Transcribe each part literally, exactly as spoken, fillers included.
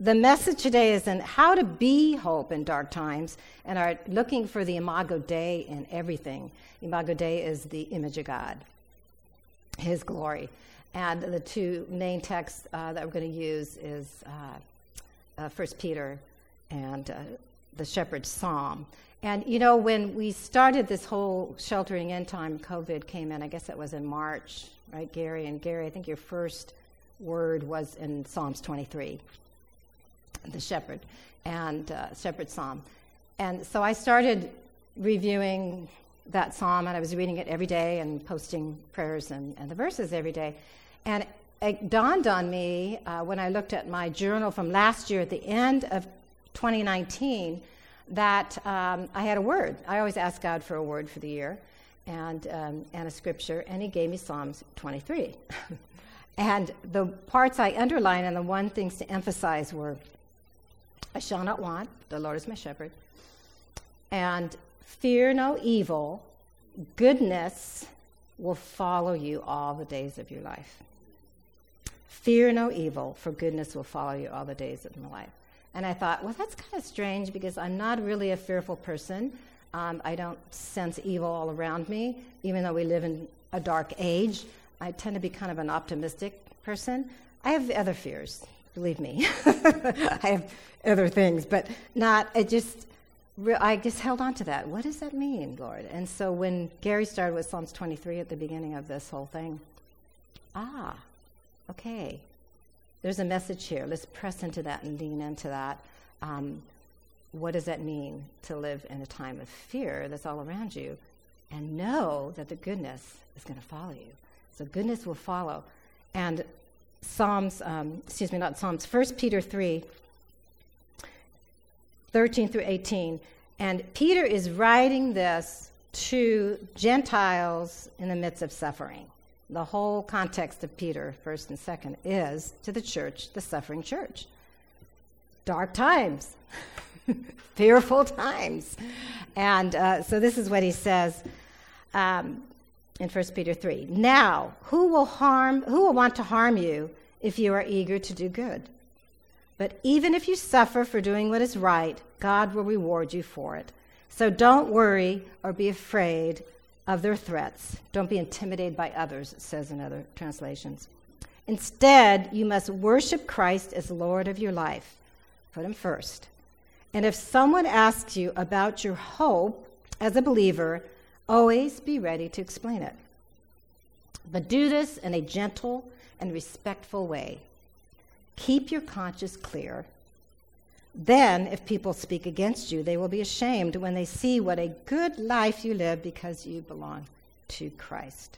The message today is in how to be hope in dark times and are looking for the Imago Dei in everything. Imago Dei is the image of God, His glory. And the two main texts uh, that we're going to use is uh, uh, First Peter and uh, the Shepherd's Psalm. And, you know, when we started this whole sheltering in time, COVID came in, I guess it was in March, right, Gary? And Gary, I think your first word was in Psalms twenty-three, the shepherd, and uh, Shepherd's Psalm. And so I started reviewing that psalm, and I was reading it every day and posting prayers and, and the verses every day. And it dawned on me uh, when I looked at my journal from last year at the end of twenty nineteen that um, I had a word. I always ask God for a word for the year and um, and a scripture, and He gave me Psalms twenty-three. And the parts I underlined and the one things to emphasize were, I shall not want, the Lord is my shepherd, and fear no evil, goodness will follow you all the days of your life. Fear no evil, for goodness will follow you all the days of my life. And I thought, well, that's kind of strange because I'm not really a fearful person. Um, I don't sense evil all around me, even though we live in a dark age. I tend to be kind of an optimistic person. I have other fears, believe me. I have other things, but not, I just, I just held on to that. What does that mean, Lord? And so when Gary started with Psalms twenty-three at the beginning of this whole thing, ah, okay. There's a message here. Let's press into that and lean into that. Um, what does that mean to live in a time of fear that's all around you and know that the goodness is going to follow you? So goodness will follow. And Psalms, um, excuse me, not Psalms, First Peter three, thirteen through eighteen. And Peter is writing this to Gentiles in the midst of suffering. The whole context of Peter, first and second, is to the church, the suffering church. Dark times, fearful times. And uh, so this is what he says um, in First Peter three. Now, who will harm? Who will want to harm you if you are eager to do good? But even if you suffer for doing what is right, God will reward you for it. So don't worry or be afraid of their threats. Don't be intimidated by others, it says in other translations. Instead, you must worship Christ as Lord of your life. Put Him first. And if someone asks you about your hope as a believer, always be ready to explain it. But do this in a gentle and respectful way. Keep your conscience clear. Then, if people speak against you, they will be ashamed when they see what a good life you live because you belong to Christ.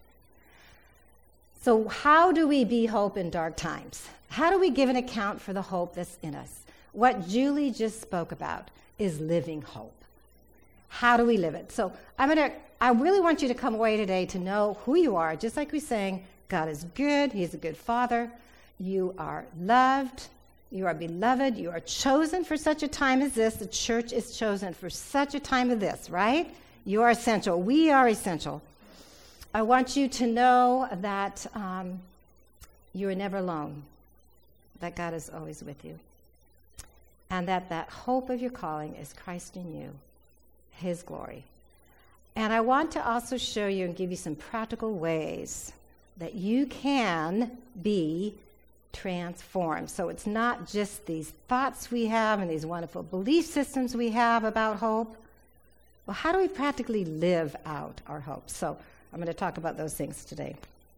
So how do we be hope in dark times? How do we give an account for the hope that's in us? What Julie just spoke about is living hope. How do we live it? So I'm gonna. I really want you to come away today to know who you are. Just like we sang, God is good. He's a good Father. You are loved. You are beloved. You are chosen for such a time as this. The church is chosen for such a time as this, right? You are essential. We are essential. I want you to know that um, you are never alone, that God is always with you, and that that hope of your calling is Christ in you, His glory. And I want to also show you and give you some practical ways that you can be transformed. So it's not just these thoughts we have and these wonderful belief systems we have about hope. Well, how do we practically live out our hope? So I'm going to talk about those things today.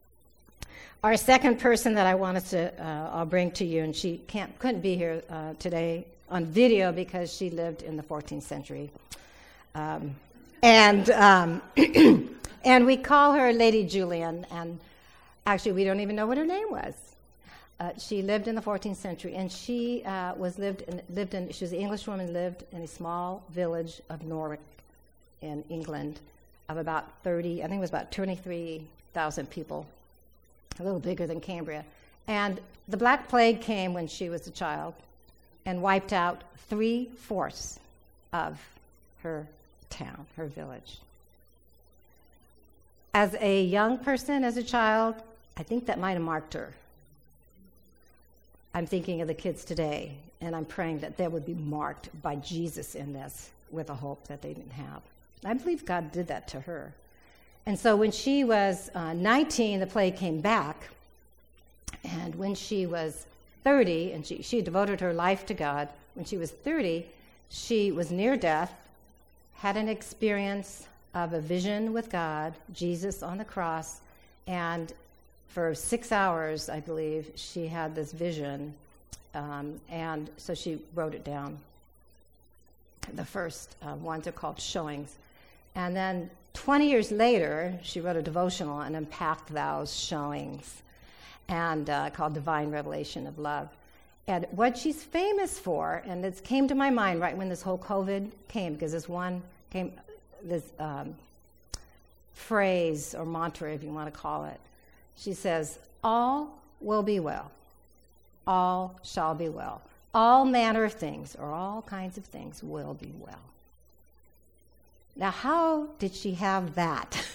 Our second person that I wanted to, uh, I'll bring to you, and she can't, couldn't be here uh, today on video because she lived in the fourteenth century. Um, and um, and we call her Lady Julian, and actually we don't even know what her name was. Uh, she lived in the fourteenth century, and she uh, was lived in, lived in. She was an English woman, lived in a small village of Norwich, in England, of about thirty. I think it was about twenty-three thousand people, a little bigger than Cambria. And the Black Plague came when she was a child, and wiped out three fourths of her town, her village. As a young person, as a child, I think that might have marked her. I'm thinking of the kids today, and I'm praying that they would be marked by Jesus in this with a hope that they didn't have. I believe God did that to her. And so when she was uh, nineteen, the plague came back. And when she was thirty, and she, she devoted her life to God, when she was thirty, she was near death, had an experience of a vision with God, Jesus on the cross, and for six hours, I believe, she had this vision, um, and so she wrote it down. The first uh, ones are called showings. And then twenty years later, she wrote a devotional and unpacked those showings, and uh, called Divine Revelation of Love. And what she's famous for, and it came to my mind right when this whole COVID came, because this one came, this um, phrase or mantra, if you want to call it. She says, all will be well. All shall be well. All manner of things, or all kinds of things, will be well. Now, how did she have that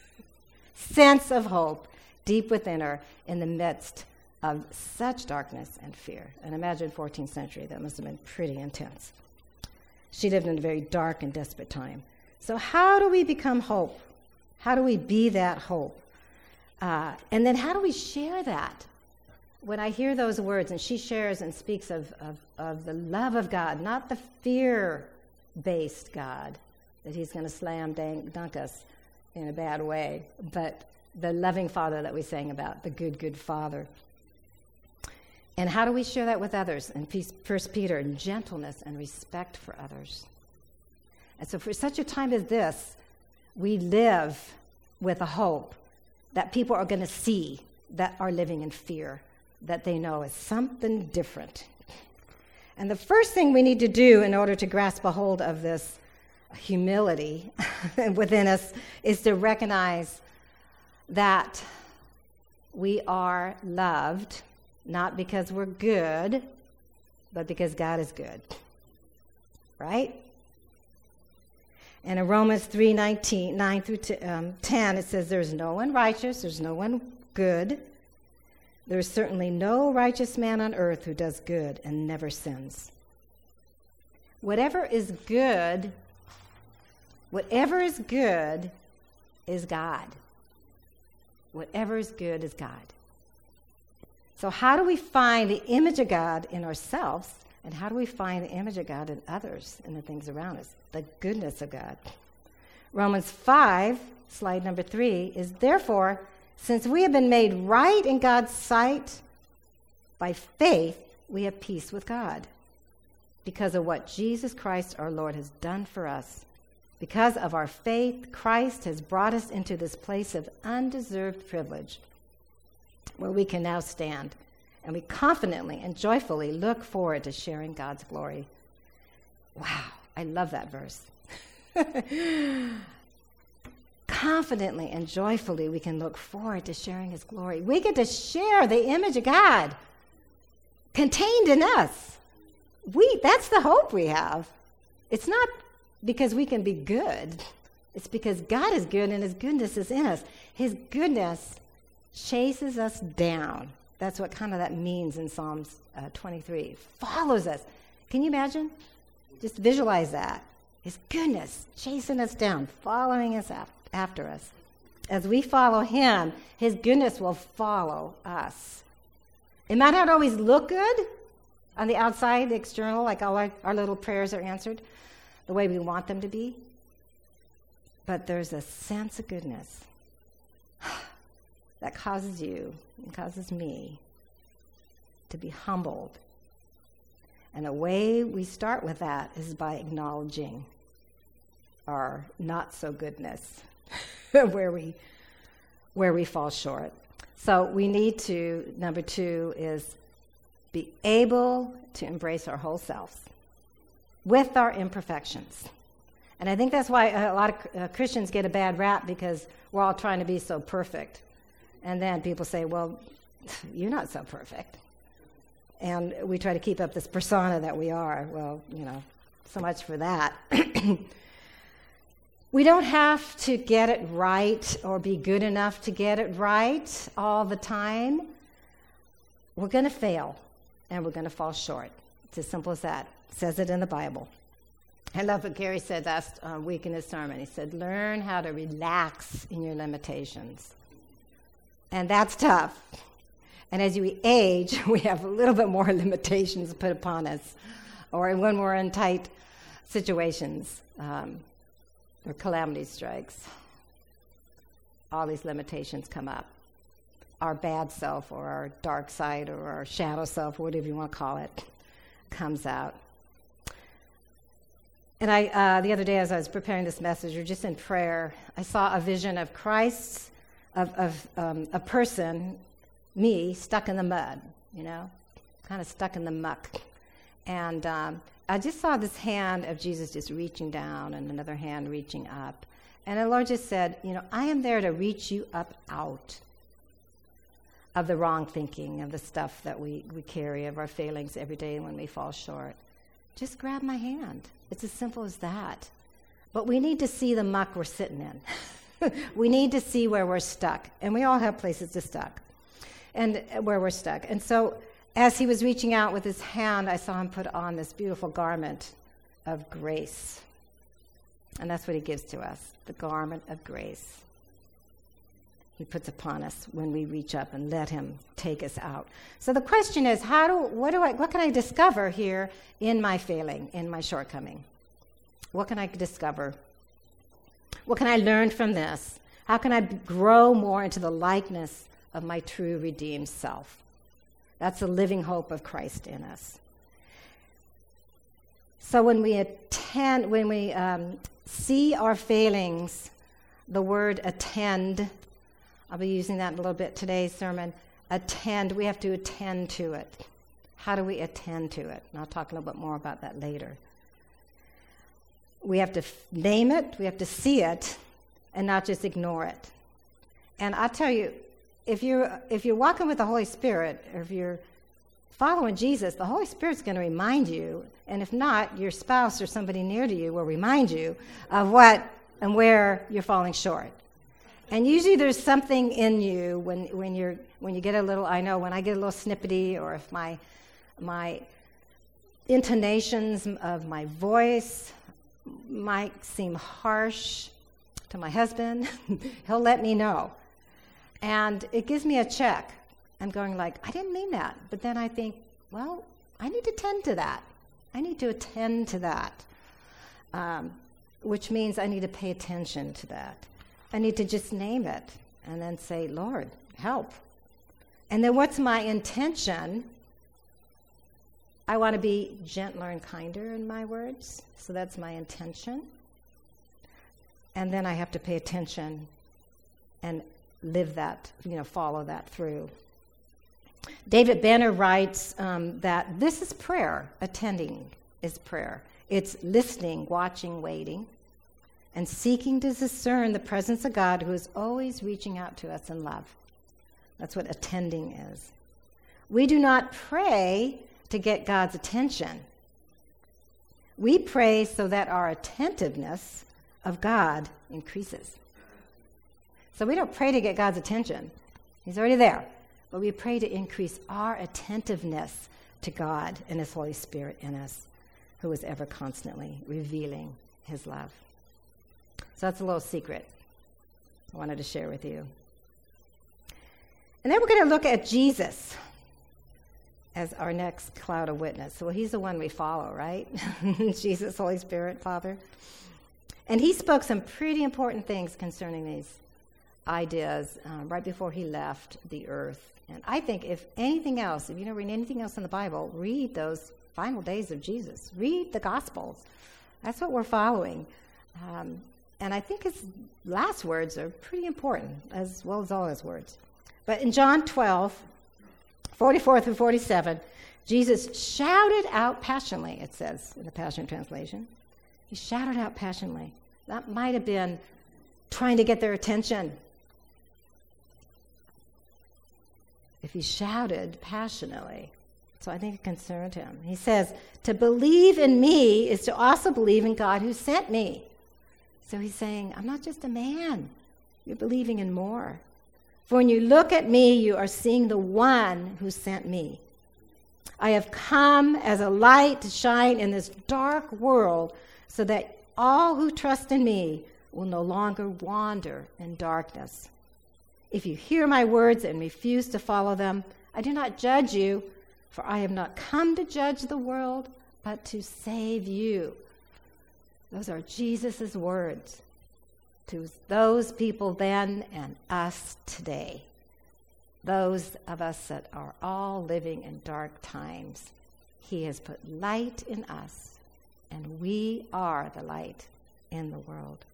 sense of hope deep within her in the midst of such darkness and fear? And imagine fourteenth century, that must have been pretty intense. She lived in a very dark and desperate time. So how do we become hope? How do we be that hope? Uh, and then how do we share that? When I hear those words, and she shares and speaks of, of, of the love of God, not the fear-based God, that he's going to slam dunk, dunk us in a bad way, but the loving Father that we sang about, the good, good Father. And how do we share that with others? In First Peter, in gentleness and respect for others. And so for such a time as this, we live with a hope that people are going to see that are living in fear, that they know is something different. And the first thing we need to do in order to grasp a hold of this humility within us is to recognize that we are loved, not because we're good, but because God is good. Right? And in Romans three nineteen, nine through ten, it says, there's no one righteous, there's no one good. There's certainly no righteous man on earth who does good and never sins. Whatever is good, whatever is good is God. Whatever is good is God. So how do we find the image of God in ourselves, and how do we find the image of God in others and the things around us? The goodness of God. Romans five, slide number three, is therefore, since we have been made right in God's sight by faith, we have peace with God because of what Jesus Christ our Lord has done for us. Because of our faith, Christ has brought us into this place of undeserved privilege where we can now stand, and we confidently and joyfully look forward to sharing God's glory. Wow, I love that verse. Confidently and joyfully we can look forward to sharing his glory. We get to share the image of God contained in us. We that's the hope we have. It's not because we can be good. It's because God is good and his goodness is in us. His goodness chases us down. That's what kind of that means in Psalms uh, twenty-three. It follows us. Can you imagine? Just visualize that. His goodness chasing us down, following us up. After us. As we follow him, his goodness will follow us. It might not always look good on the outside, the external, like all our, our little prayers are answered the way we want them to be. But there's a sense of goodness that causes you and causes me to be humbled. And the way we start with that is by acknowledging our not-so-goodness. where we where we fall short. So we need to, number two, is be able to embrace our whole selves with our imperfections. And I think that's why a lot of uh, Christians get a bad rap, because we're all trying to be so perfect. And then people say, well, you're not so perfect. And we try to keep up this persona that we are. Well, you know, so much for that. We don't have to get it right or be good enough to get it right all the time. We're going to fail. and we're going to fall short. It's as simple as that. It says it in the Bible. I love what Gary said last uh, week in his sermon. He said, learn how to relax in your limitations. And that's tough. And as we age, we have a little bit more limitations put upon us, or when we're in tight situations, um, or calamity strikes, all these limitations come up. Our bad self, or our dark side, or our shadow self, or whatever you want to call it, comes out. And I, uh, the other day, as I was preparing this message, or just in prayer, I saw a vision of Christ, of, of um, a person, me, stuck in the mud, you know, kind of stuck in the muck. And um, I just saw this hand of Jesus just reaching down and another hand reaching up. And the Lord just said, you know, I am there to reach you up out of the wrong thinking, of the stuff that we, we carry, of our failings every day when we fall short. Just grab my hand. It's as simple as that. But we need to see the muck we're sitting in. We need to see where we're stuck. And we all have places to stuck. And where we're stuck. And so as he was reaching out with his hand, I saw him put on this beautiful garment of grace. And that's what he gives to us, the garment of grace. He puts upon us when we reach up and let him take us out. So the question is, how do what do I what can I discover here in my failing, in my shortcoming? What can I discover? What can I learn from this? How can I grow more into the likeness of my true redeemed self? That's the living hope of Christ in us. So when we attend, when we um, see our failings, the word attend, I'll be using that in a little bit today's sermon. Attend, we have to attend to it. How do we attend to it? And I'll talk a little bit more about that later. We have to f- name it, we have to see it, and not just ignore it. And I'll tell you, if you're, if you're walking with the Holy Spirit, or if you're following Jesus, the Holy Spirit's going to remind you, and if not, your spouse or somebody near to you will remind you of what and where you're falling short. And usually there's something in you when, when you're when you get a little, I know when I get a little snippety, or if my my intonations of my voice might seem harsh to my husband, he'll let me know. And it gives me a check. I'm going like, I didn't mean that. But then I think, well, I need to tend to that. I need to attend to that, um, which means I need to pay attention to that. I need to just name it and then say, Lord, help. And then what's my intention? I want to be gentler and kinder in my words. So that's my intention. And then I have to pay attention and live that, you know, follow that through. David Benner writes um, that this is prayer. Attending is prayer. It's listening, watching, waiting, and seeking to discern the presence of God who is always reaching out to us in love. That's what attending is. We do not pray to get God's attention. We pray so that our attentiveness of God increases. So we don't pray to get God's attention. He's already there. But we pray to increase our attentiveness to God and his Holy Spirit in us, who is ever constantly revealing his love. So that's a little secret I wanted to share with you. And then we're going to look at Jesus as our next cloud of witness. Well, he's the one we follow, right? Jesus, Holy Spirit, Father. And he spoke some pretty important things concerning these ideas uh, right before he left the earth. And I think if anything else, if you don't read anything else in the Bible, read those final days of Jesus. Read the Gospels. That's what we're following. Um, and I think his last words are pretty important, as well as all his words. But in John twelve, forty-four through forty-seven, Jesus shouted out passionately, it says in the Passion Translation. He shouted out passionately. That might have been trying to get their attention. If he shouted passionately. So I think it concerned him. He says, to believe in me is to also believe in God who sent me. So he's saying, I'm not just a man. You're believing in more. For when you look at me, you are seeing the one who sent me. I have come as a light to shine in this dark world so that all who trust in me will no longer wander in darkness. If you hear my words and refuse to follow them, I do not judge you, for I have not come to judge the world, but to save you. Those are Jesus' words to those people then and us today. Those of us that are all living in dark times. He has put light in us, and we are the light in the world.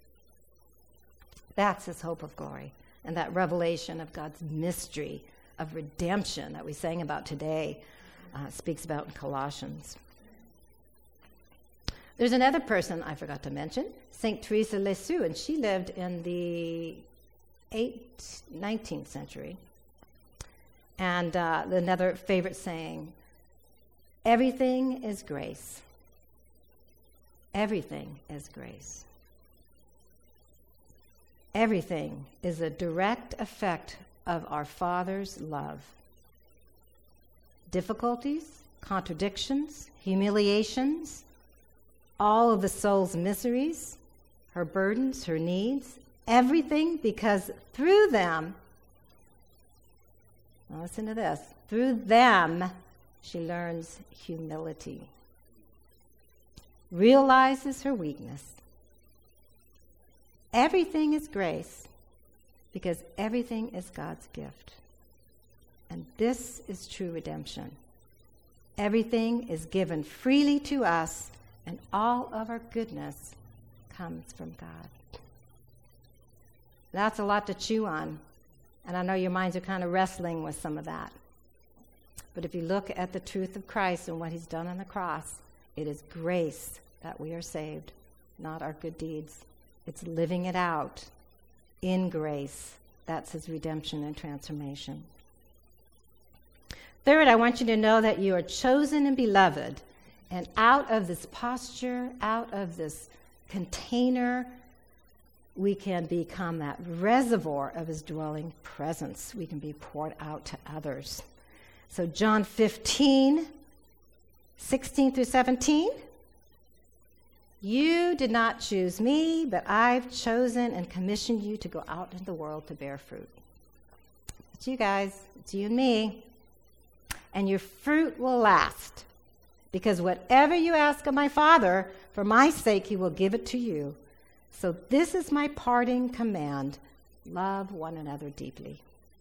That's his hope of glory, and that revelation of God's mystery of redemption that we sang about today uh, speaks about in Colossians. There's another person I forgot to mention, Saint Teresa of Lisieux, and she lived in the eighth, nineteenth century. And uh, another favorite saying, everything is grace. Everything is grace. Everything is a direct effect of our Father's love. Difficulties, contradictions, humiliations, all of the soul's miseries, her burdens, her needs, everything, because through them, now listen to this, through them she learns humility, realizes her weakness. Everything is grace because everything is God's gift. And this is true redemption. Everything is given freely to us, and all of our goodness comes from God. That's a lot to chew on, and I know your minds are kind of wrestling with some of that. But if you look at the truth of Christ and what he's done on the cross, it is grace that we are saved, not our good deeds. It's living it out in grace. That's his redemption and transformation. Third, I want you to know that you are chosen and beloved. And out of this posture, out of this container, we can become that reservoir of his dwelling presence. We can be poured out to others. So John fifteen, sixteen through seventeen. You did not choose me, but I've chosen and commissioned you to go out into the world to bear fruit. It's you guys. It's you and me. And your fruit will last. Because whatever you ask of my Father, for my sake, he will give it to you. So this is my parting command. Love one another deeply.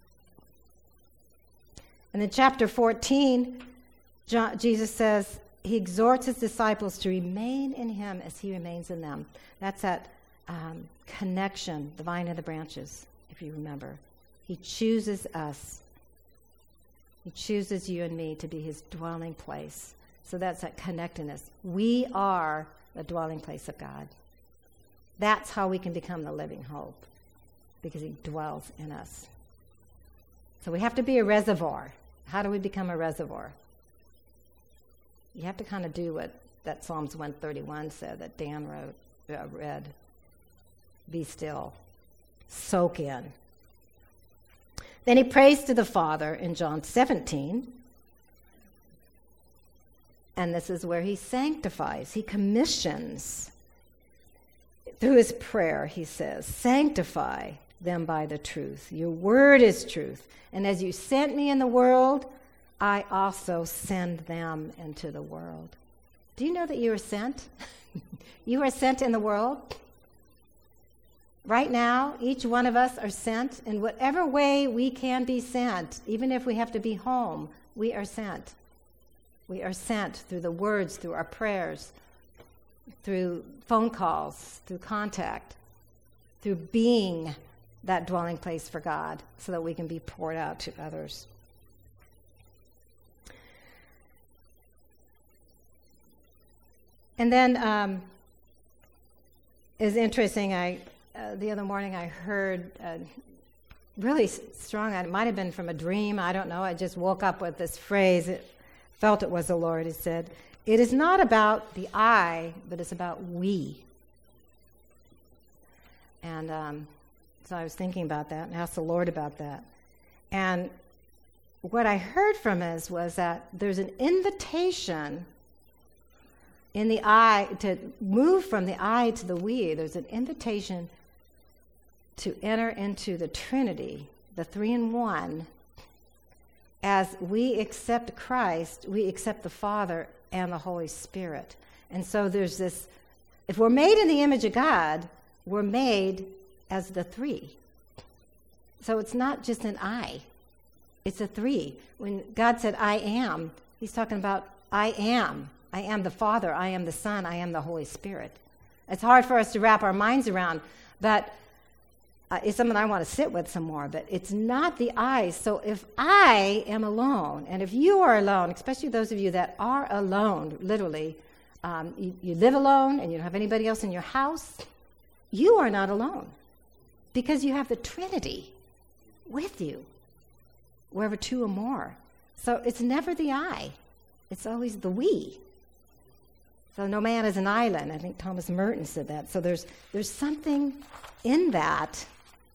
And in chapter fourteen, John, Jesus says, he exhorts his disciples to remain in him as he remains in them. That's that um, connection, the vine and the branches, if you remember. He chooses us. He chooses you and me to be his dwelling place. So that's that connectedness. We are the dwelling place of God. That's how we can become the living hope, because he dwells in us. So we have to be a reservoir. How do we become a reservoir? You have to kind of do what that Psalms one thirty-one said that Dan wrote, uh, read. Be still. Soak in. Then he prays to the Father in John seventeen. And this is where he sanctifies. He commissions. Through his prayer, he says, sanctify them by the truth. Your word is truth. And as you sent me in the world, I also send them into the world. Do you know that you are sent? You are sent in the world. Right now, each one of us are sent in whatever way we can be sent. Even if we have to be home, we are sent. We are sent through the words, through our prayers, through phone calls, through contact, through being that dwelling place for God so that we can be poured out to others. And then um, it's interesting, I uh, the other morning I heard uh, really strong, it might have been from a dream, I don't know, I just woke up with this phrase, it felt it was the Lord. He said, it is not about the I, but it's about we. And um, so I was thinking about that and asked the Lord about that. And what I heard from us was that there's an invitation in the I, to move from the I to the we. There's an invitation to enter into the Trinity, the three in one. As we accept Christ, we accept the Father and the Holy Spirit. And so there's this, if we're made in the image of God, we're made as the three. So it's not just an I, it's a three. When God said, I am, he's talking about I am. I am the Father, I am the Son, I am the Holy Spirit. It's hard for us to wrap our minds around, but uh, it's something I want to sit with some more, but it's not the I. So if I am alone, and if you are alone, especially those of you that are alone, literally, um, you, you live alone and you don't have anybody else in your house, you are not alone because you have the Trinity with you, wherever two or more. So it's never the I, it's always the we. So no man is an island. I think Thomas Merton said that. So there's there's something in that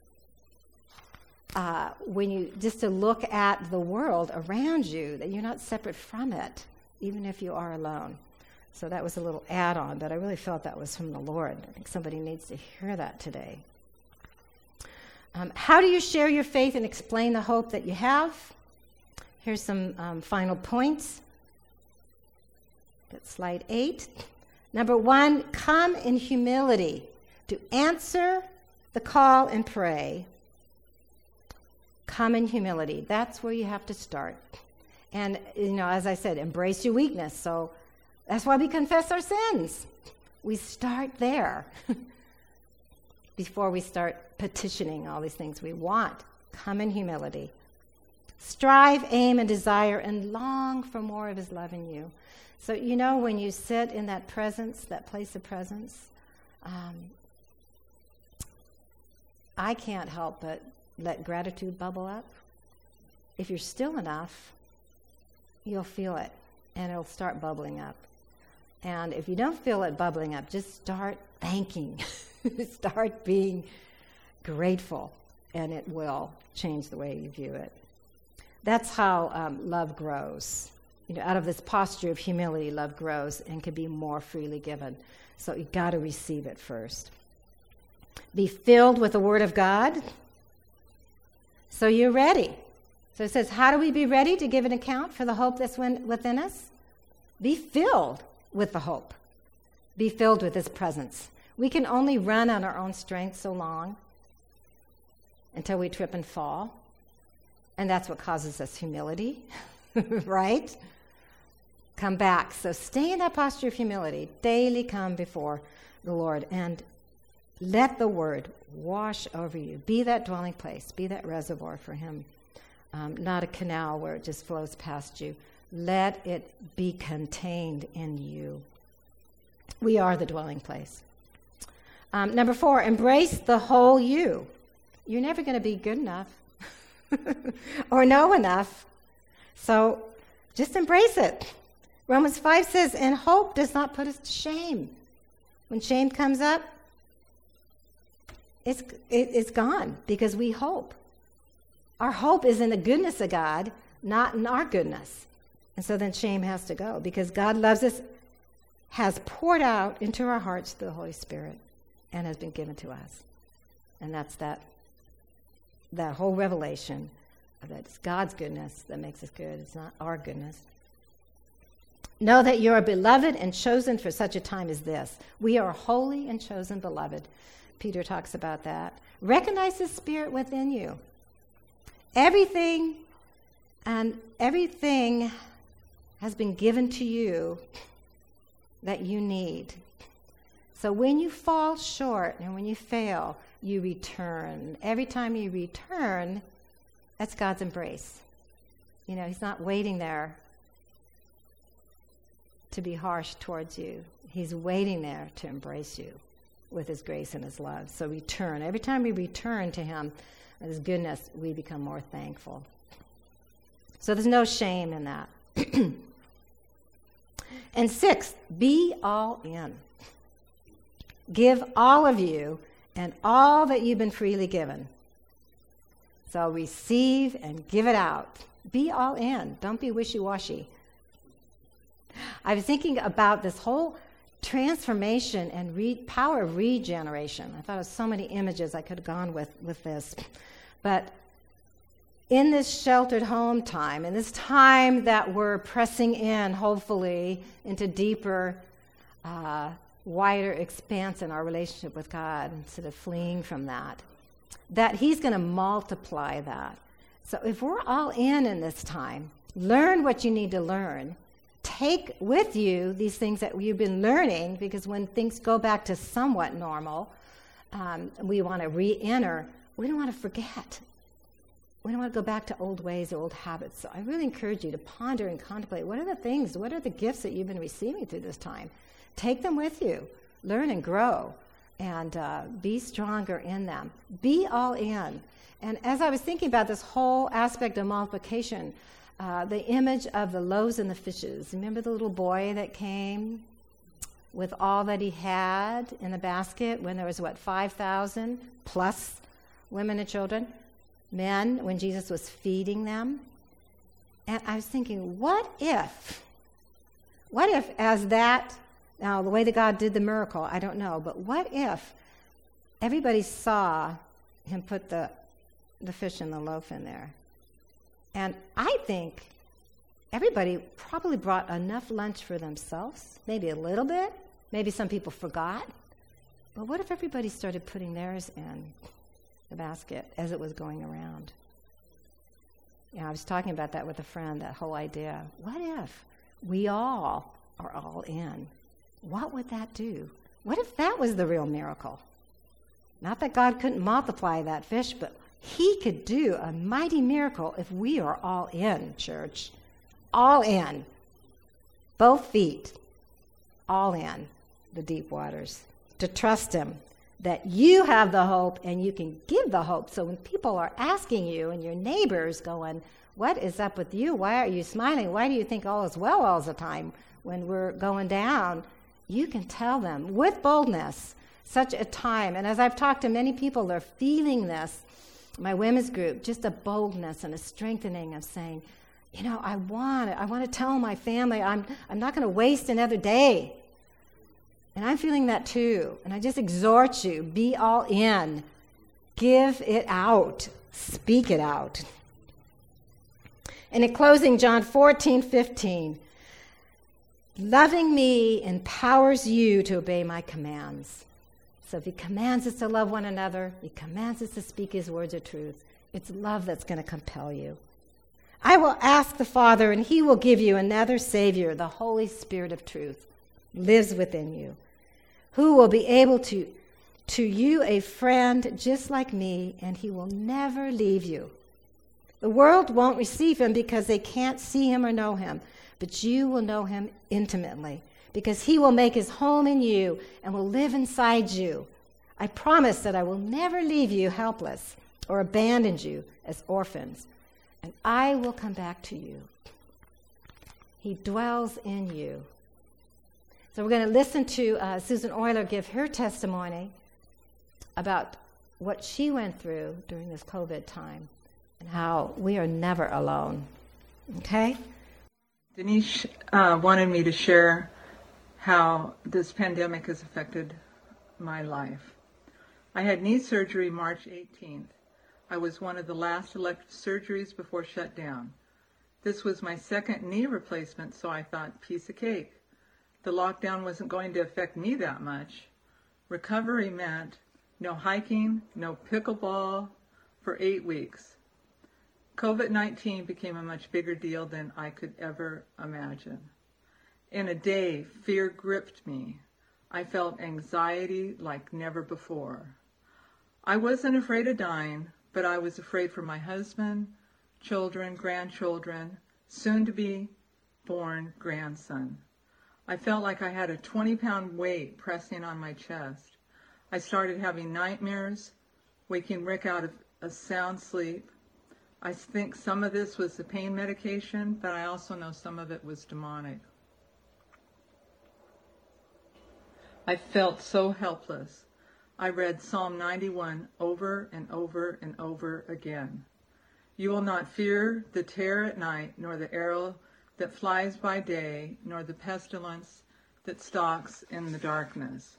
uh, when you just to look at the world around you, that you're not separate from it, even if you are alone. So that was a little add-on, but I really felt that was from the Lord. I think somebody needs to hear that today. Um, how do you share your faith and explain the hope that you have? Here's some um, final points. That's slide eight. Number one, come in humility to answer the call and pray. Come in humility. That's where you have to start. And, you know, as I said, embrace your weakness. So that's why we confess our sins. We start there before we start petitioning all these things we want. Come in humility. Strive, aim, and desire, and long for more of his love in you. So, you know, when you sit in that presence, that place of presence, um, I can't help but let gratitude bubble up. If you're still enough, you'll feel it, and it'll start bubbling up. And if you don't feel it bubbling up, just start thanking. Start being grateful, and it will change the way you view it. That's how um, love grows. You know, out of this posture of humility, love grows and can be more freely given. So you've got to receive it first. Be filled with the Word of God, so you're ready. So it says, how do we be ready to give an account for the hope that's within us? Be filled with the hope. Be filled with His presence. We can only run on our own strength so long until we trip and fall. And that's what causes us humility, right? Come back. So stay in that posture of humility. Daily come before the Lord and let the Word wash over you. Be that dwelling place. Be that reservoir for Him. Um, not a canal where it just flows past you. Let it be contained in you. We are the dwelling place. Um, number four, embrace the whole you. You're never going to be good enough or know enough. So just embrace it. Romans five says, and hope does not put us to shame. When shame comes up, it's, it, it's gone because we hope. Our hope is in the goodness of God, not in our goodness. And so then shame has to go because God loves us, has poured out into our hearts through the Holy Spirit and has been given to us. And that's that, that whole revelation that it's God's goodness that makes us good. It's not our goodness. Know that you are beloved and chosen for such a time as this. We are holy and chosen beloved. Peter talks about that. Recognize the Spirit within you. Everything and everything has been given to you that you need. So when you fall short and when you fail, you return. Every time you return, that's God's embrace. You know, He's not waiting there to be harsh towards you. He's waiting there to embrace you with His grace and His love. So return. Every time we return to Him and His goodness, we become more thankful. So there's no shame in that. And sixth, be all in. Give all of you and all that you've been freely given. So receive and give it out. Be all in. Don't be wishy-washy. I was thinking about this whole transformation and re- power of regeneration. I thought of so many images I could have gone with, with this. But in this sheltered home time, in this time that we're pressing in, hopefully, into deeper, uh, wider expanse in our relationship with God instead of fleeing from that, that he's going to multiply that. So if we're all in in this time, learn what you need to learn. Take with you these things that you've been learning, because when things go back to somewhat normal, um, we want to re-enter. We don't want to forget. We don't want to go back to old ways or old habits. So I really encourage you to ponder and contemplate. What are the things, what are the gifts that you've been receiving through this time? Take them with you. Learn and grow, and uh, be stronger in them. Be all in. And as I was thinking about this whole aspect of multiplication, uh, the image of the loaves and the fishes. Remember the little boy that came with all that he had in the basket when there was, what, five thousand plus women and children? Men, when Jesus was feeding them. And I was thinking, what if, what if as that, now the way that God did the miracle, I don't know, but what if everybody saw him put the, the fish and the loaf in there? And I think everybody probably brought enough lunch for themselves, maybe a little bit, maybe some people forgot. But what if everybody started putting theirs in the basket as it was going around? You know, I was talking about that with a friend, that whole idea. What if we all are all in? What would that do? What if that was the real miracle? Not that God couldn't multiply that fish, but he could do a mighty miracle if we are all in, church. All in. Both feet. All in the deep waters. To trust him. That you have the hope and you can give the hope. So when people are asking you and your neighbors going, what is up with you? Why are you smiling? Why do you think all is well all the time when we're going down? You can tell them with boldness, such a time. And as I've talked to many people, they're feeling this. My women's group, just a boldness and a strengthening of saying, you know, I want it. I want to tell my family I'm I'm not going to waste another day. And I'm feeling that too. And I just exhort you, be all in. Give it out. Speak it out. And in closing, John fourteen fifteen. Loving me empowers you to obey my commands. So if he commands us to love one another, he commands us to speak his words of truth. It's love that's going to compel you. I will ask the Father, and he will give you another Savior, the Holy Spirit of truth, lives within you, who will be able to, to you a friend just like me, and he will never leave you. The world won't receive him because they can't see him or know him, but you will know him intimately, because he will make his home in you and will live inside you. I promise that I will never leave you helpless or abandon you as orphans, and I will come back to you. He dwells in you. So we're going to listen to uh, Susan Euler give her testimony about what she went through during this COVID time and how we are never alone. Okay? Denise uh, wanted me to share how this pandemic has affected my life. I had knee surgery March eighteenth. I was one of the last elective surgeries before shutdown. This was my second knee replacement, so I thought, piece of cake. The lockdown wasn't going to affect me that much. Recovery meant no hiking, no pickleball for eight weeks. COVID nineteen became a much bigger deal than I could ever imagine. In a day, fear gripped me. I felt anxiety like never before. I wasn't afraid of dying, but I was afraid for my husband, children, grandchildren, soon-to-be born grandson. I felt like I had a twenty-pound weight pressing on my chest. I started having nightmares, waking Rick out of a sound sleep. I think some of this was the pain medication, but I also know some of it was demonic. I felt so helpless. I read Psalm ninety-one over and over and over again. You will not fear the terror at night, nor the arrow that flies by day, nor the pestilence that stalks in the darkness.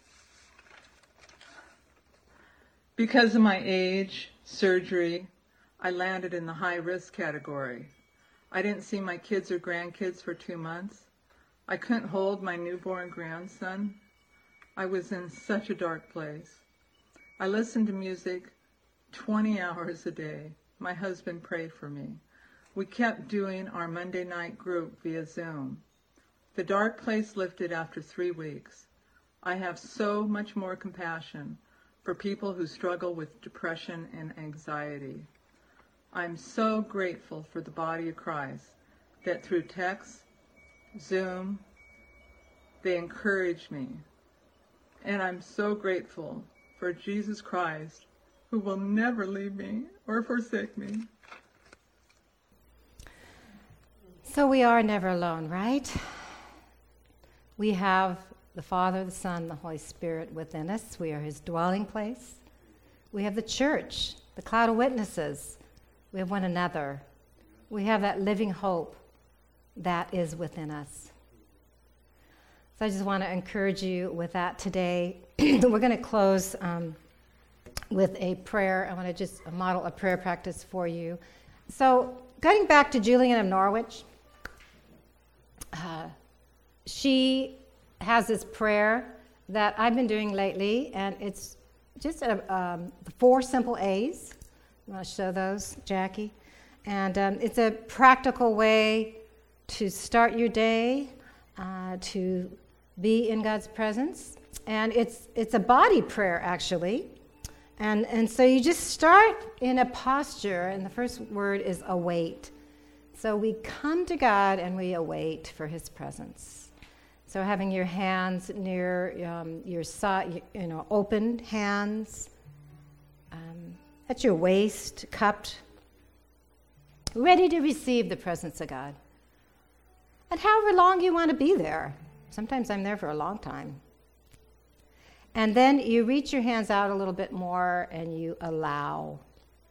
Because of my age, surgery, I landed in the high-risk category. I didn't see my kids or grandkids for two months. I couldn't hold my newborn grandson. I was in such a dark place. I listened to music twenty hours a day. My husband prayed for me. We kept doing our Monday night group via Zoom. The dark place lifted after three weeks. I have so much more compassion for people who struggle with depression and anxiety. I'm so grateful for the body of Christ that through text, Zoom, they encourage me. And I'm so grateful for Jesus Christ, who will never leave me or forsake me. So we are never alone, right? We have the Father, the Son, the Holy Spirit within us. We are his dwelling place. We have the church, the cloud of witnesses. We have one another. We have that living hope that is within us. So I just want to encourage you with that today. We're going to close um, with a prayer. I want to just model a prayer practice for you. So going back to Julian of Norwich, uh, she has this prayer that I've been doing lately, and it's just a, um, four simple A's. I'm going to show those, Jackie. And um, it's a practical way to start your day, uh, to be in God's presence. And it's it's a body prayer, actually. And, and so you just start in a posture, and the first word is await. So we come to God and we await for his presence. So having your hands near um, your side, you know, open hands, um, at your waist, cupped, ready to receive the presence of God. And however long you want to be there. Sometimes I'm there for a long time. And then you reach your hands out a little bit more and you allow.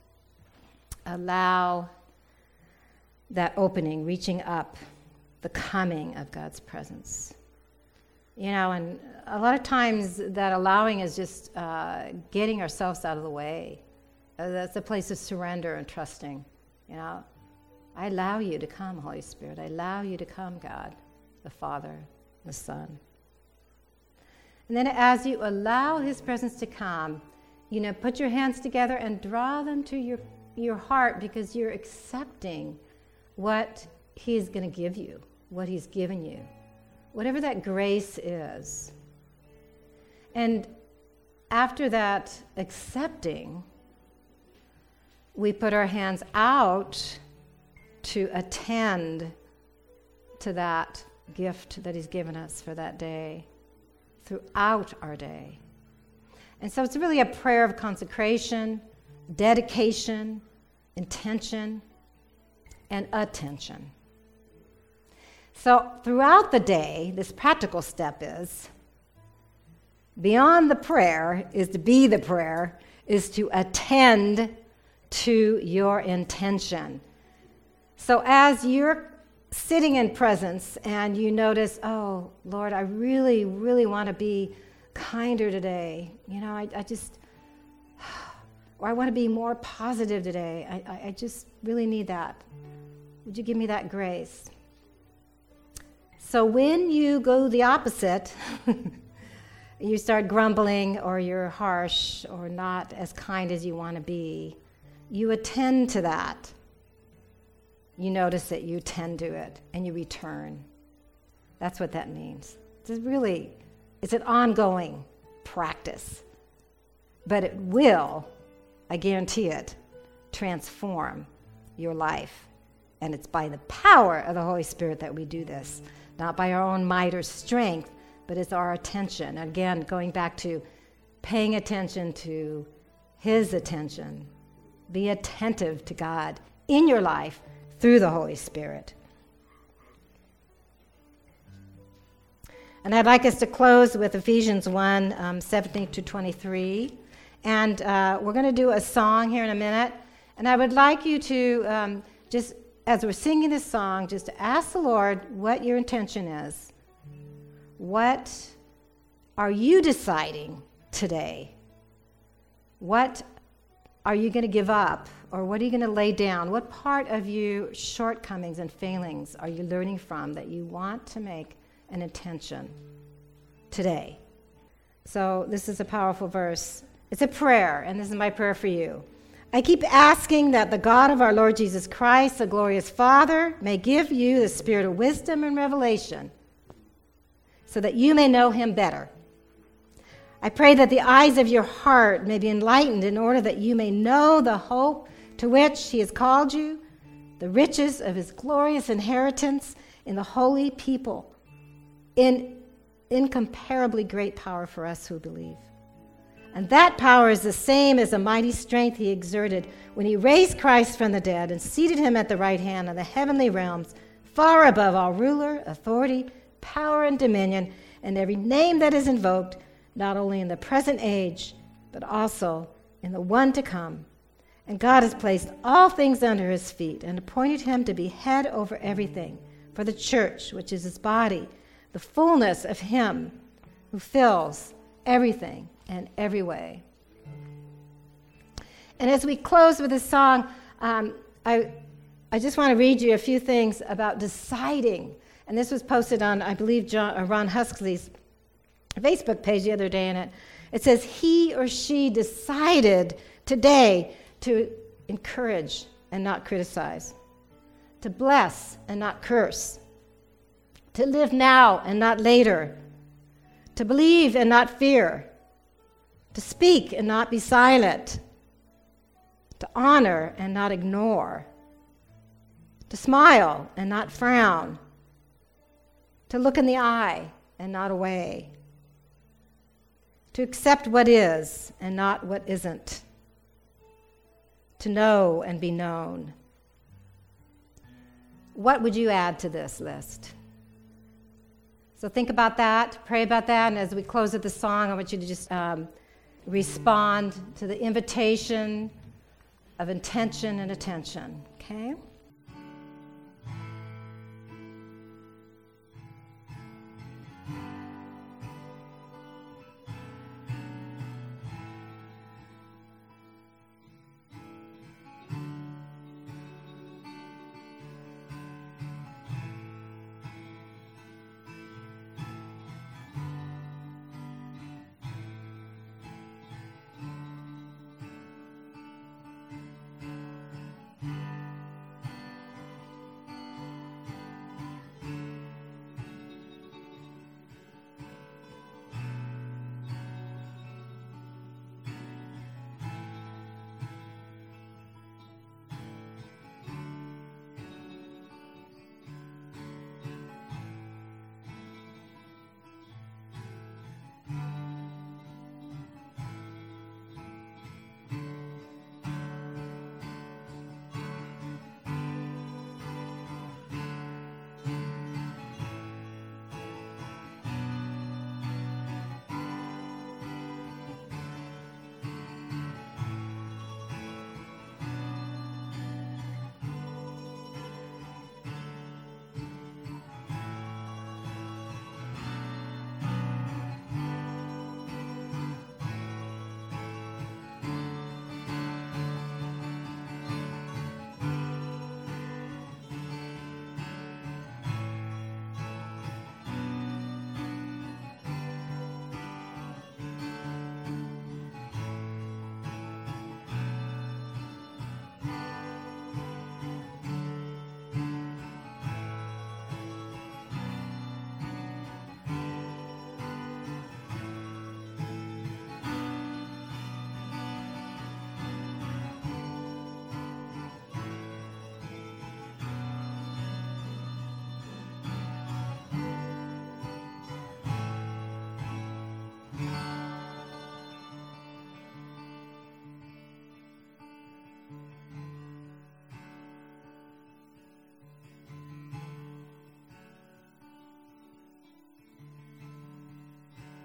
Allow that opening, reaching up, the coming of God's presence. You know, and a lot of times that allowing is just uh, getting ourselves out of the way. Uh, that's a place of surrender and trusting. You know, I allow you to come, Holy Spirit. I allow you to come, God, the Father, the Son. And then as you allow his presence to come, you know, put your hands together and draw them to your, your heart, because you're accepting what he's going to give you, what he's given you, whatever that grace is. And after that accepting, we put our hands out to attend to that gift that he's given us for that day, throughout our day. And so it's really a prayer of consecration, dedication, intention, and attention. So throughout the day, this practical step is, beyond the prayer, is to be the prayer, is to attend to your intention. So as you're sitting in presence and you notice, oh, Lord, I really, really want to be kinder today. You know, I, I just, or I want to be more positive today. I, I, I just really need that. Would you give me that grace? So when you go the opposite, you start grumbling or you're harsh or not as kind as you want to be, you attend to that. You notice it, you tend to it, and you return. That's what that means. It's really, it's an ongoing practice. But it will, I guarantee it, transform your life. And it's by the power of the Holy Spirit that we do this. Not by our own might or strength, but it's our attention. Again, going back to paying attention to his attention. Be attentive to God in your life through the Holy Spirit. And I'd like us to close with Ephesians one, um, seventeen to twenty-three. And uh, we're going to do a song here in a minute. And I would like you to, um, just as we're singing this song, just to ask the Lord what your intention is. What are you deciding today? What are you going to give up? Or what are you going to lay down? What part of your shortcomings and failings are you learning from that you want to make an intention today? So this is a powerful verse. It's a prayer, and this is my prayer for you. I keep asking that the God of our Lord Jesus Christ, the glorious Father, may give you the spirit of wisdom and revelation so that you may know him better. I pray that the eyes of your heart may be enlightened in order that you may know the hope to which he has called you, the riches of his glorious inheritance in the holy people, in incomparably great power for us who believe. And that power is the same as the mighty strength he exerted when he raised Christ from the dead and seated him at the right hand of the heavenly realms, far above all ruler, authority, power, and dominion, and every name that is invoked, not only in the present age, but also in the one to come. And God has placed all things under his feet and appointed him to be head over everything for the church, which is his body, the fullness of him who fills everything in every way. And as we close with this song, um, I, I just want to read you a few things about deciding. And this was posted on, I believe, John, uh, Ron Huxley's Facebook page the other day, and it, it says, he or she decided today to encourage and not criticize, to bless and not curse, to live now and not later, to believe and not fear, to speak and not be silent, to honor and not ignore, to smile and not frown, to look in the eye and not away, to accept what is and not what isn't, to know and be known. What would you add to this list? So think about that, pray about that, and as we close with the song, I want you to just um, respond to the invitation of intention and attention, okay?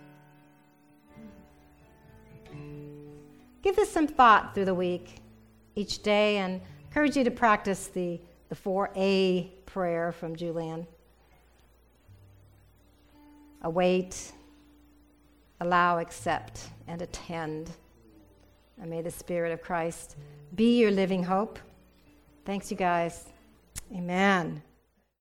Give this some thought through the week. each day, and encourage you to practice the, the four A prayer from Julian. Await, allow, accept, and attend. And may the Spirit of Christ be your living hope. Thanks, you guys. Amen.